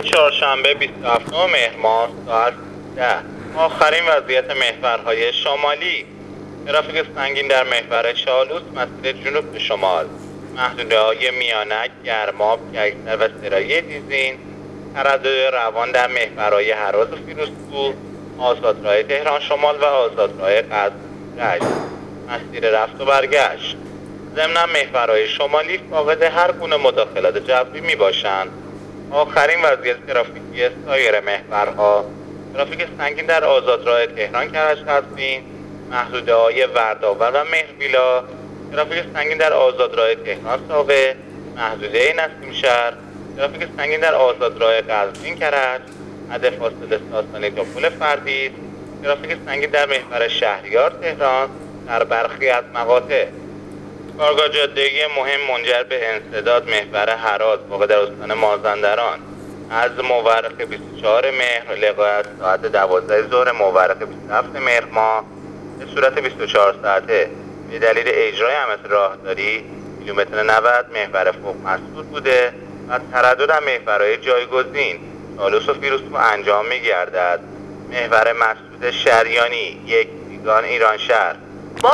چهارشنبه 27 مهر ماه ساعت 10. آخرین وضعیت محورهای شمالی. ترافیک سنگین در محور چالوس مسیر جنوب به شمال. محدوده‌های میانک، گرماب، کیسر و سرایی دیزین. تردد روان در محورهای هراز و فیروزکوه، آزادراه تهران شمال و آزادراه قزوین رشت. مسیر رفت و برگشت. ضمن محورهای شمالی فاقد هر گونه مداخلات جوی می باشند. آخرین وضعیت ترافیکی سایر محورها: ترافیک سنگین در آزادراه تهران کرج قزوین، محدوده‌های وردآور و مهربیلا، ترافیک سنگین در آزادراه تهران ساوه، محدوده نسیم شهر، ترافیک سنگین در آزادراه قزوین کرج، حد فاصله ساسانی تا پل فردید، ترافیک سنگین در محور شهریار تهران در برخی از مقاطع. کارگاه جاده‌ای مهم منجر به انسداد محور هراز واقع در استان مازندران از مورخ 24 مهر لغایت ساعت 12 ظهر مورخ 27 مهر ماه به صورت 24 ساعته به دلیل اجرای عملیات راهداری کیلومتر 90 محور فوق مسدود بوده و تردد در محورهای جایگزین چالوس و فیروزکوه انجام می‌گردد. محور مسدود شریانی 1 ایران شهر